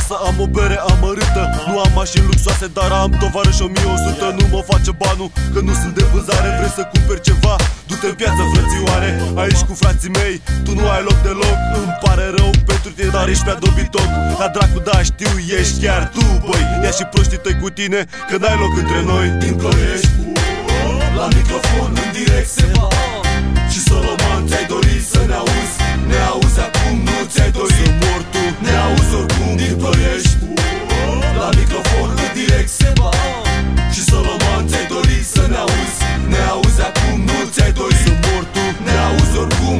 acasă am o bere amărâtă. Nu am mașini luxoase, dar am tovarăși 1100. Nu mă face banul, că nu sunt de vânzare. Vrei să cumperi ceva? Du-te în piață, frățioare. Aici cu frații mei, tu nu ai loc deloc. Îmi pare rău pentru tine, dar ești pe dobitoc. La dracu, da, știu, ești chiar tu, băi. Ia și proștii tăi cu tine, că n-ai loc între noi. Din Ploiești, la microfon, în direct se va. Și Soloman, ți-ai dorit să ne auzi? Ne auzi acum, nu ți-ai dorit să mor tu? Ne auzi oricum. Din Ploiești, la microfon, în direct se va. Și Soloman, ți-ai dorit să ne auzi? Ne auzi acum, nu ți-ai dorit să mor tu? Ne auzi oricum.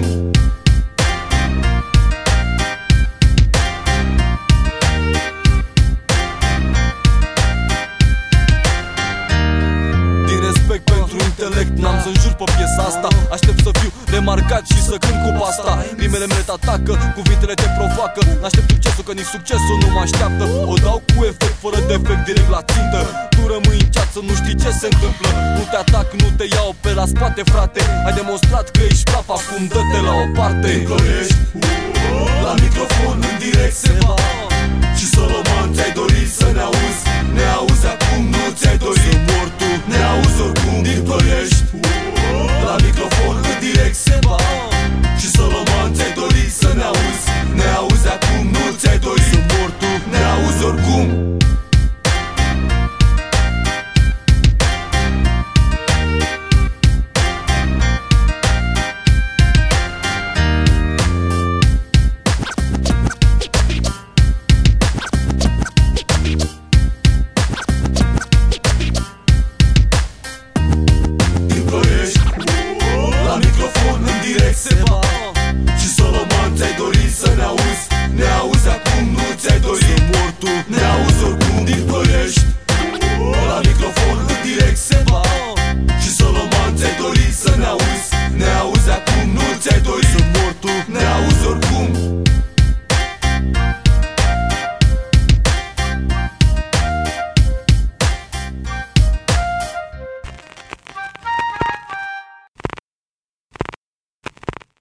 Pentru intelect n-am să înjur pe piesa asta. Aștept să fiu remarcat și să cânt cu pasta. Rimele mele te atacă, cuvintele te provoacă. N-aștept succesul, că nici succesul nu mă așteaptă. O dau cu efect, fără defect, direct la țintă. Tu rămâi în ceață, nu știi ce se întâmplă. Nu te atac, nu te iau pe la spate, frate. Ai demonstrat că ești praf, acum dă-te la o parte. Din Ploiești, la microfon, în direct se va. Și Soloman, ți-ai dorit să ne auzi? Ne auzi acum, nu ți-ai dorit să mor tu? Ne auzi oricum. Din Ploiești, la microfon,